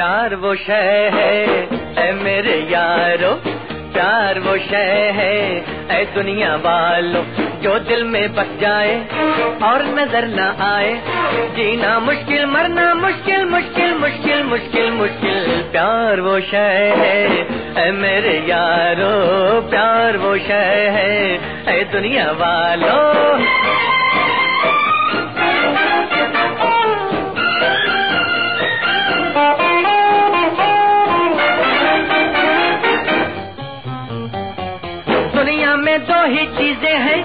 प्यार वो शय है मेरे यारो, प्यार वो शय है ऐ दुनिया वालों, जो दिल में बस जाए और नजर न आए। जीना मुश्किल, मरना मुश्किल, मुश्किल मुश्किल मुश्किल मुश्किल। प्यार वो शय है मेरे यारो, प्यार वो शय है ऐ दुनिया वालों। दुनिया में दो ही चीजें हैं,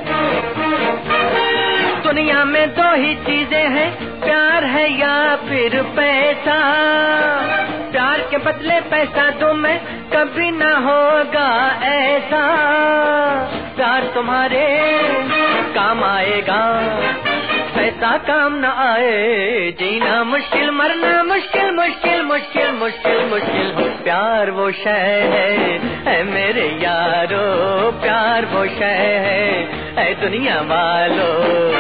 दुनिया में दो ही चीजें हैं, प्यार है या फिर पैसा। प्यार के बदले पैसा दूं मैं, कभी ना होगा ऐसा। प्यार तुम्हारे काम आएगा, पैसा काम न आए। जीना मुश्किल, मरना मुश्किल, मुश्किल मुश्किल मुश्किल मुश्किल। प्यार वो शय है मेरे यारो, प्यार वो शय है दुनिया वालों।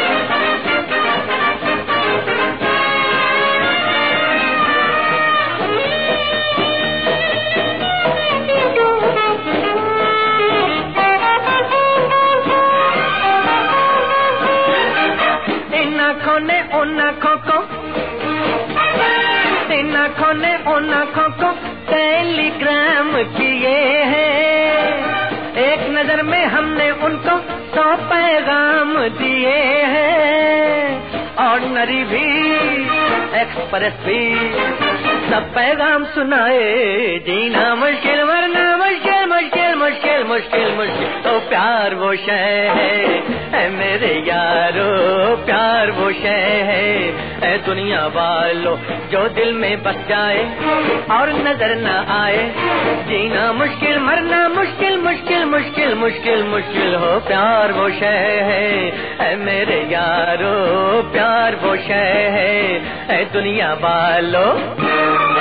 इन आँखों ने उन आँखों को, इन आँखों ने उन आँखों को टेलीग्राम किए हैं। एक नजर में हमने उनको 100 पैगाम दिए हैं। ऑर्डिनरी भी, एक्सप्रेस भी, सब पैगाम सुनाए। जीना मुश्किल, मरना मुश्किल, मुश्किल मुश्किल मुश्किल मुश्किल। तो प्यार वो शय है मेरे यारो, प्यार वो शय है दुनिया वालों, जो दिल में बस जाए और नजर न आए। जीना मुश्किल, मरना मुश्किल, मुश्किल मुश्किल मुश्किल मुश्किल। हो प्यार वो शय है मेरे यारो, प्यार वो शय है दुनिया वालों।